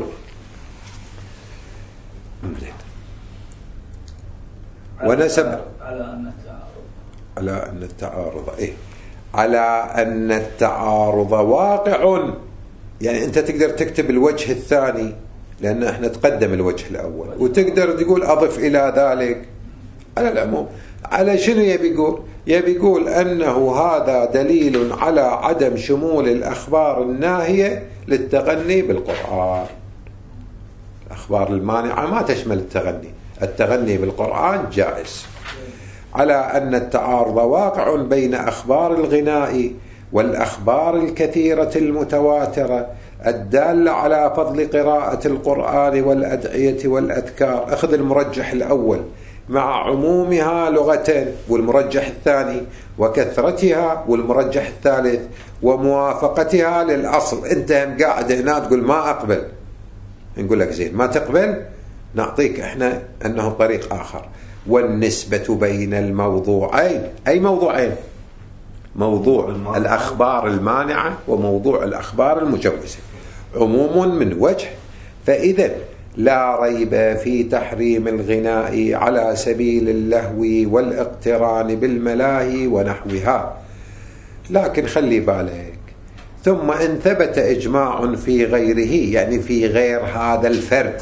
ونسب على أن التعارض على أن التعارض إيه على أن التعارض واقع. يعني أنت تقدر تكتب الوجه الثاني لأن احنا تقدم الوجه الأول، وتقدر تقول أضف إلى ذلك على العموم. على شنو يبي يقول؟ يبي يقول أنه هذا دليل على عدم شمول الأخبار الناهية للتغني بالقرآن. الأخبار المانعة ما تشمل التغني. التغني بالقرآن جائز. على أن التعارض واقع بين أخبار الغناء والأخبار الكثيرة المتواترة الدالة على فضل قراءة القرآن والأدعية والأذكار. أخذ المرجح الأول مع عمومها لغة، والمرجح الثاني وكثرتها، والمرجح الثالث وموافقتها للأصل. أنت هم قاعد هنا تقول ما أقبل، نقول لك زين ما تقبل، نعطيك احنا أنه طريق آخر. والنسبة بين الموضوعين، أي موضوعين؟ موضوع الأخبار المانعة وموضوع الأخبار المجوزة، عموم من وجه. فإذا لا ريب في تحريم الغناء على سبيل اللهو والاقتران بالملاهي ونحوها. لكن خلي بالك، ثم إن ثبت إجماع في غيره، يعني في غير هذا الفرد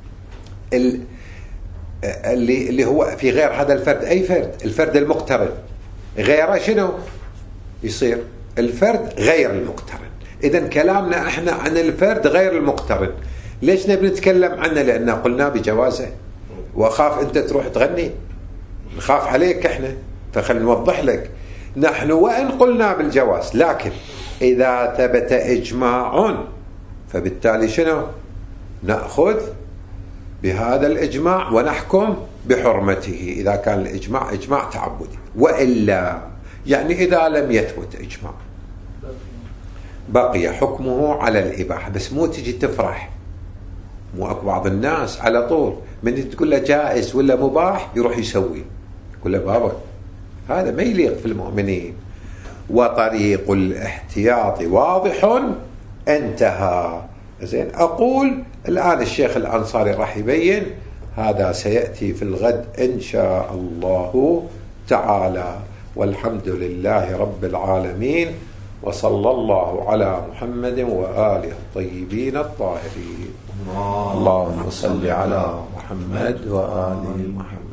اللي اللي هو في غير هذا الفرد. أي فرد؟ الفرد المقترن. غيره شنو يصير؟ الفرد غير المقترن. إذن كلامنا احنا عن الفرد غير المقترن. ليش نبي نتكلم عنه؟ لأن قلنا بجوازه، وخاف أنت تروح تغني، نخاف عليك احنا، فخل نوضح لك. نحن وإن قلنا بالجواز، لكن إذا ثبت إجماع فبالتالي شنو؟ نأخذ بهذا الإجماع ونحكم بحرمته إذا كان الإجماع إجماع تعبدي. وإلا يعني إذا لم يثبت إجماع بقي حكمه على الإباحة. بس مو تجي تفرح، مو أكو بعض الناس على طول من تقول له جائز ولا مباح يروح يسوي، يقول له بابا هذا ما يليق في المؤمنين. وطريق الاحتياط واضح انتهى. زين، أقول الآن الشيخ الأنصاري راح يبين هذا، سيأتي في الغد إن شاء الله تعالى. والحمد لله رب العالمين، وصلى الله على محمد وآله الطيبين الطاهرين. اللهم صل على محمد وآل محمد.